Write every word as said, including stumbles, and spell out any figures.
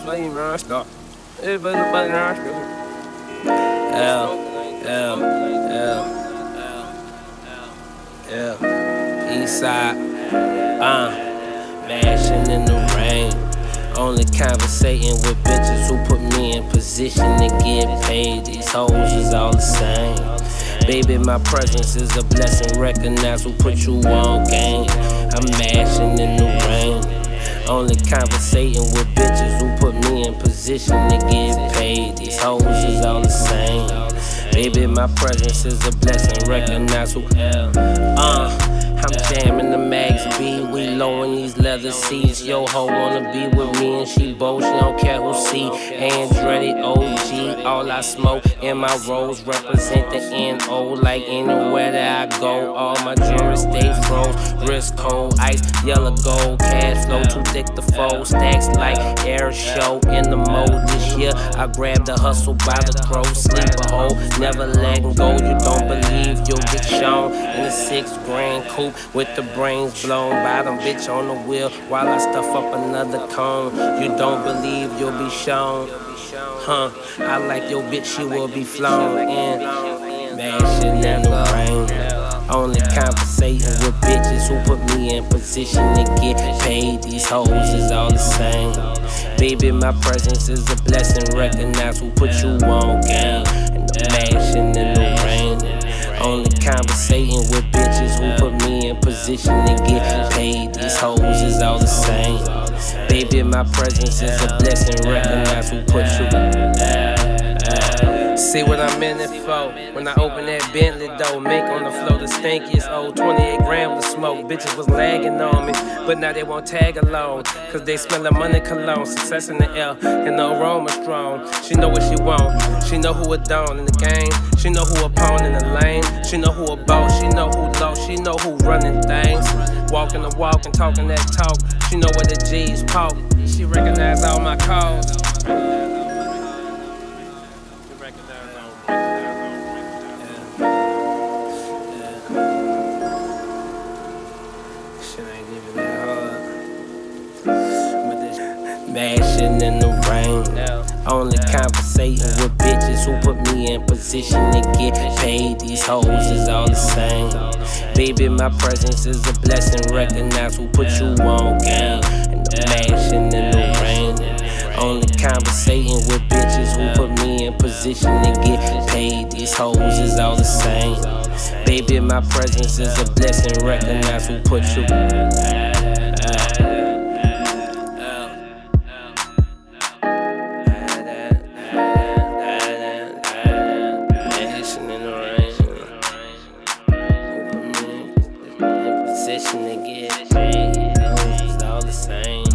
fucking monster. It's but a fucking monster. L, L, L, L, East side, uh, mashing in the rain. Only conversating with bitches who put me in position to get paid. These hoes is all the same. Baby, my presence is a blessing. Recognize who put you on game. I'm mashing in the rain. Only conversating with bitches who put me in position to get paid. These hoes is all the same. Baby, my presence is a blessing. Recognize who. Uh, I'm jamming the mags B. We low in these leather seats. Yo ho wanna be with me and she bold. She don't care who see. Andretti O G. All I smoke in my rolls represent the N O. Like anywhere that I go, all my jewelry stay froze. Wrist cold, ice, yellow gold, cash flow too thick to fold. Stacks like air show in the mode this year. I grabbed the hustle by the throat, sleeper hole, never letting go. You don't believe you'll get shown in a six grand coupe with the brains blown. Bottom bitch on the wheel while I stuff up another cone. You don't believe you'll be shown, huh? I like your bitch, she will be flown in. Mashing in the rain. Only conversating with bitches who put me in position to get paid. These hoes is all the same. Baby, my presence is a blessing. Recognize who put you on game. And the mashing in the rain. Only conversating with bitches who put me in position to get paid. These hoes is all the same. Baby, my presence is a blessing. Recognize who put you. See what I'm in it for. When I open that Bentley door, make on the floor the stinkiest old twenty-eight grams of smoke. Bitches was lagging on me, but now they won't tag along. Cause they smellin' money cologne, success in the air, and the aroma strong. She know what she want, she know who a don in the game. She know who a pawn in the lane. She know who a boss, she know who low, she know who running things. Walking the walk and talking that talk. She know where the G's talk. She recognize all my calls. Mashing in the rain. Only conversating with bitches who put me in position to get paid. These hoes is all the same. Baby, my presence is a blessing. Recognize who put you on game. And the mashing in the rain. Only conversating with bitches who put me in position to get paid. These hoes is all the same. Baby, my presence is a blessing. Recognize who put you. Position to get paid, it's all the same.